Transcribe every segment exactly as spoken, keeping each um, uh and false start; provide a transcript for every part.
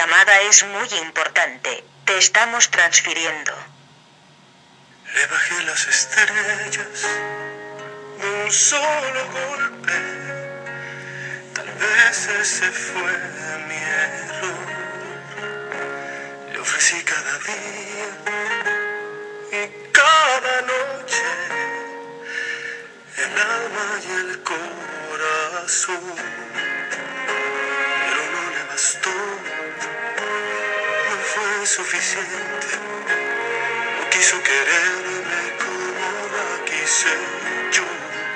llamada es muy importante. Te estamos transfiriendo. Le bajé las estrellas de un solo golpe. Tal vez ese fue mi error. Le ofrecí cada día y cada noche el alma y el corazón. Pero no le bastó, no fue suficiente. No quiso quererme como la quise yo.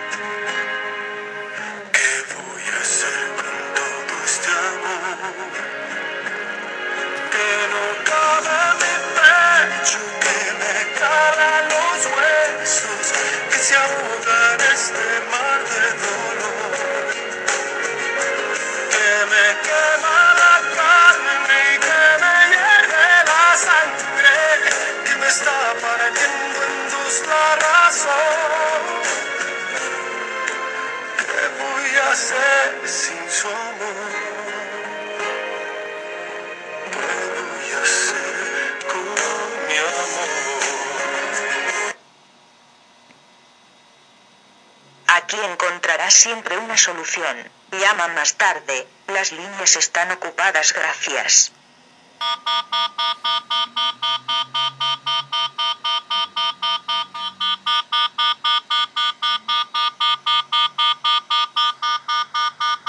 ¿Qué voy a hacer con todo este amor? Que no cabe en mi pecho, que me cala los huesos, que se ahoga en este mar de dolor, que me quema la carne y que me hierve la sangre, que me está partiendo en dos la razón. ¿Qué voy a hacer sin su amor? ¿Qué voy a hacer con mi amor? Aquí encontrarás siempre una solución. Llama más tarde, las líneas están ocupadas. Gracias.